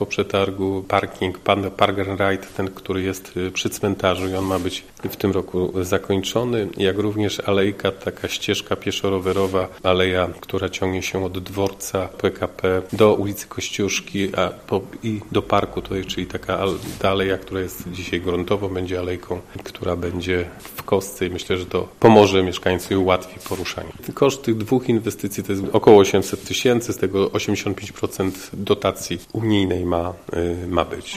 po przetargu parking, Park and Ride, ten, który jest przy cmentarzu i on ma być w tym roku zakończony, jak również alejka, taka ścieżka pieszo-rowerowa, aleja, która ciągnie się od dworca PKP do ulicy Kościuszki i do parku tutaj, czyli taka aleja, która jest dzisiaj gruntowo, będzie alejką, która będzie w kostce i myślę, że to pomoże mieszkańcom i ułatwi poruszanie. Koszt tych dwóch inwestycji to jest około 800 000, z tego 85% dotacji unijnej ma być.